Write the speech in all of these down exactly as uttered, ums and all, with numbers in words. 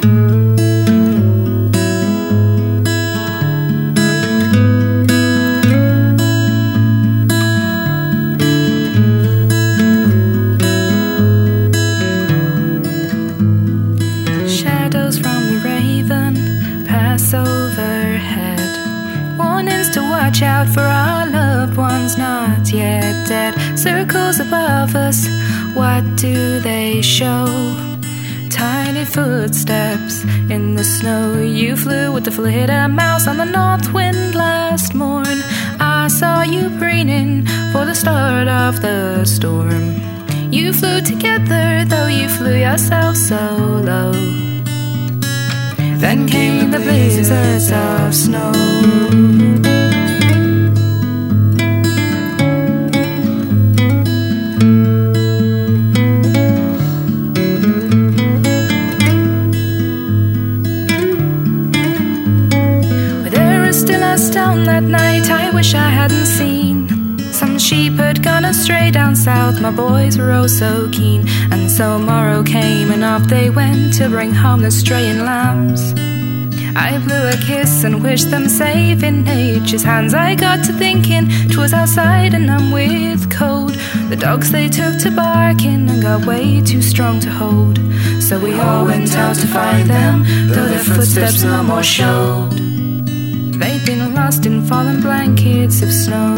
Shadows from the raven pass overhead, warnings to watch out for our loved ones not yet dead. Circles above us, what do they show? Tiny footsteps in the snow. You flew with the flitter mouse on the north wind last morn. I saw you preening for the start of the storm. You flew together, though you flew yourself so low. Then came the blizzards of snow. But there is still a stone that night I wish I hadn't seen. Some sheep had gone astray down south, my boys were oh so keen. And so morrow came and off they went to bring home the straying lambs. I blew a kiss and wished them safe in nature's hands. I got to thinking 'twas outside and I'm with cold. The dogs they took to barking and got way too strong to hold. So we all went out to find them, though their footsteps no more showed. They'd been lost in fallen blankets of snow.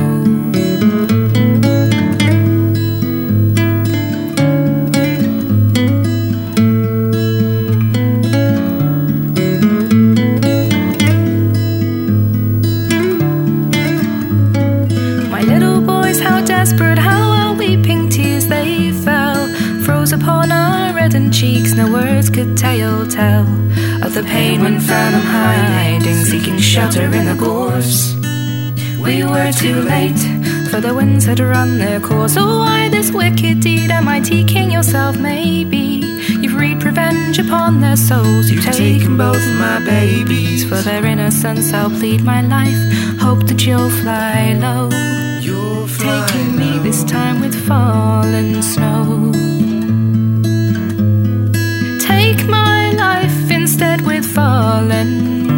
Desperate, how our weeping tears they fell, froze upon our reddened cheeks. No words could tell tell of the pain when found them hiding, seeking shelter in the gorse. We were too late, for the winds had run their course. Oh, why this wicked deed? Am I taking yourself? Maybe you've wreaked revenge upon their souls. You've taken both my babies. For their innocence I'll plead my life, hope that you'll fly low. Taking me this time with fallen snow. Take my life instead with fallen